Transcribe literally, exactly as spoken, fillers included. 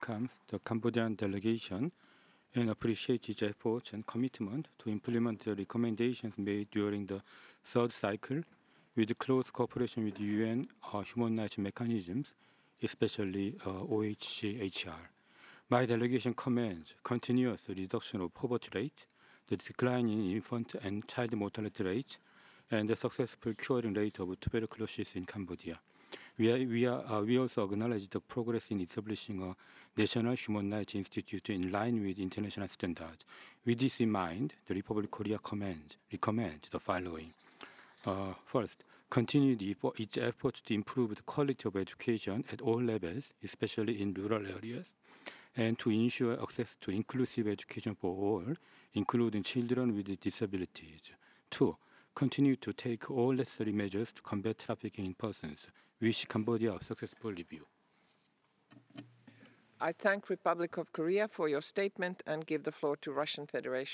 welcomes the Cambodian delegation and appreciates its efforts and commitment to implement the recommendations made during the third cycle with close cooperation with U N uh, human rights mechanisms, especially uh, O H C H R. My delegation commends continuous reduction of poverty rate, the decline in infant and child mortality rates, and the successful curing rate of tuberculosis in Cambodia. We, are, we, are, uh, we also acknowledge the progress in establishing a National Human Rights Institute in line with international standards. With this in mind, the Republic of Korea commends, recommends the following. Uh, first, continue the, its efforts to improve the quality of education at all levels, especially in rural areas, and to ensure access to inclusive education for all, including children with disabilities. Two, continue to take all necessary measures to combat trafficking in persons. Wish Cambodia a successful review. I thank Republic of Korea for your statement and give the floor to Russian Federation.